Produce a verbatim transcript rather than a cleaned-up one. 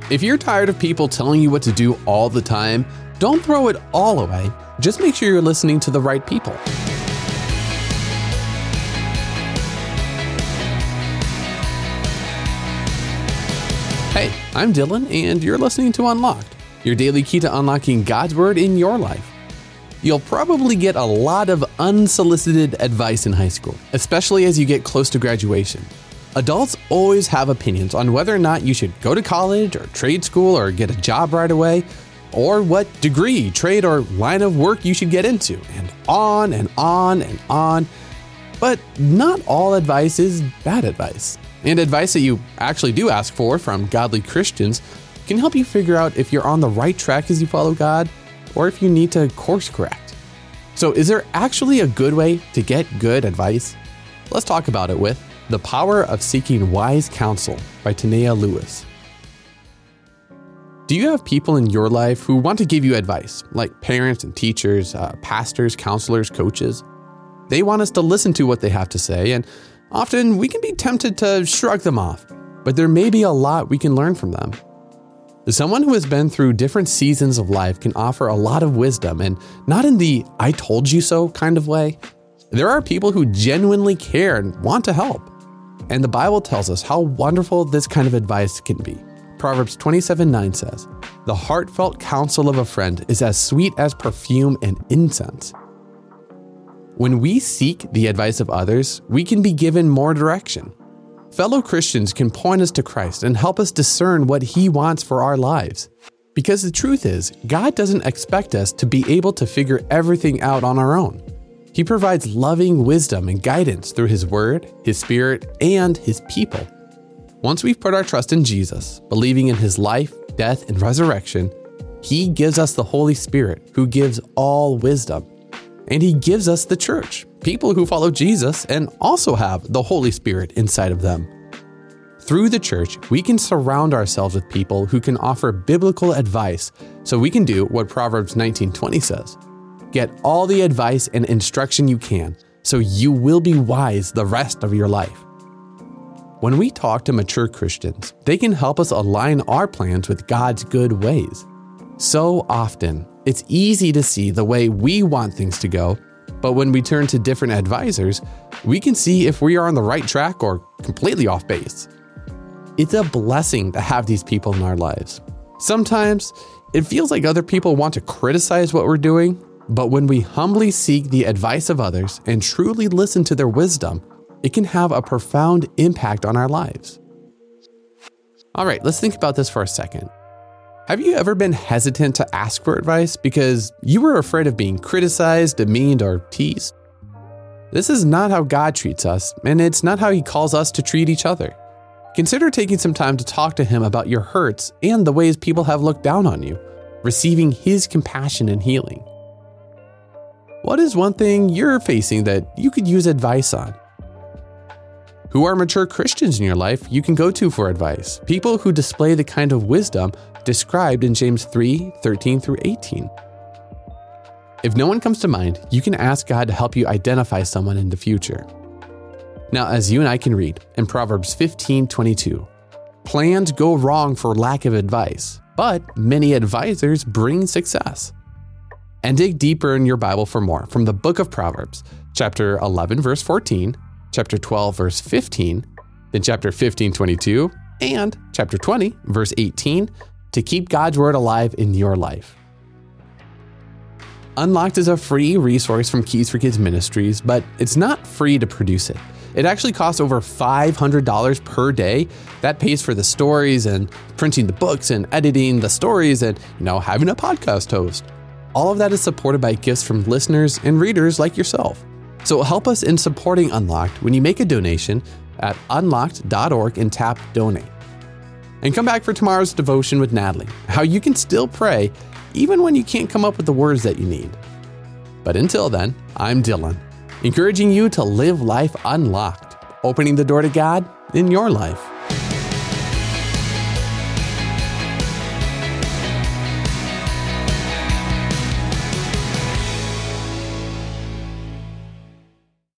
If you're tired of people telling you what to do all the time, don't throw it all away. Just make sure you're listening to the right people. Hey, I'm Dylan, and you're listening to Unlocked, your daily key to unlocking God's Word in your life. You'll probably get a lot of unsolicited advice in high school, especially as you get close to graduation. Adults always have opinions on whether or not you should go to college or trade school or get a job right away, or what degree, trade, or line of work you should get into, and on and on and on. But not all advice is bad advice. And advice that you actually do ask for from godly Christians can help you figure out if you're on the right track as you follow God, or if you need to course correct. So is there actually a good way to get good advice? Let's talk about it with The Power of Seeking Wise Counsel by Tanea Lewis. Do you have people in your life who want to give you advice, like parents and teachers, uh, pastors, counselors, coaches? They want us to listen to what they have to say, and often we can be tempted to shrug them off, but there may be a lot we can learn from them. Someone who has been through different seasons of life can offer a lot of wisdom, and not in the "I told you so" kind of way. There are people who genuinely care and want to help. And the Bible tells us how wonderful this kind of advice can be. Proverbs twenty-seven nine says, "The heartfelt counsel of a friend is as sweet as perfume and incense." When we seek the advice of others, we can be given more direction. Fellow Christians can point us to Christ and help us discern what He wants for our lives. Because the truth is, God doesn't expect us to be able to figure everything out on our own. He provides loving wisdom and guidance through His Word, His Spirit, and His people. Once we've put our trust in Jesus, believing in His life, death, and resurrection, He gives us the Holy Spirit, who gives all wisdom. And He gives us the church, people who follow Jesus and also have the Holy Spirit inside of them. Through the church, we can surround ourselves with people who can offer biblical advice so we can do what Proverbs nineteen twenty says. Get all the advice and instruction you can, so you will be wise the rest of your life. When we talk to mature Christians, they can help us align our plans with God's good ways. So often, it's easy to see the way we want things to go, but when we turn to different advisors, we can see if we are on the right track or completely off base. It's a blessing to have these people in our lives. Sometimes, it feels like other people want to criticize what we're doing, but when we humbly seek the advice of others and truly listen to their wisdom, it can have a profound impact on our lives. All right, let's think about this for a second. Have you ever been hesitant to ask for advice because you were afraid of being criticized, demeaned, or teased? This is not how God treats us, and it's not how He calls us to treat each other. Consider taking some time to talk to Him about your hurts and the ways people have looked down on you, receiving His compassion and healing. What is one thing you're facing that you could use advice on? Who are mature Christians in your life you can go to for advice? People who display the kind of wisdom described in James three thirteen through eighteen. If no one comes to mind, you can ask God to help you identify someone in the future. Now, as you and I can read in Proverbs fifteen twenty-two, plans go wrong for lack of advice, but many advisors bring success. And dig deeper in your Bible for more from the book of Proverbs, chapter eleven, verse fourteen, chapter twelve, verse fifteen, then chapter fifteen, twenty-two, and chapter twenty, verse eighteen, to keep God's Word alive in your life. Unlocked is a free resource from Keys for Kids Ministries, but it's not free to produce it. It actually costs over five hundred dollars per day. That pays for the stories and printing the books and editing the stories and, you know, having a podcast host. All of that is supported by gifts from listeners and readers like yourself. So help us in supporting Unlocked when you make a donation at unlocked dot org and tap Donate. And come back for tomorrow's devotion with Natalie, how you can still pray even when you can't come up with the words that you need. But until then, I'm Dylan, encouraging you to live life unlocked, opening the door to God in your life.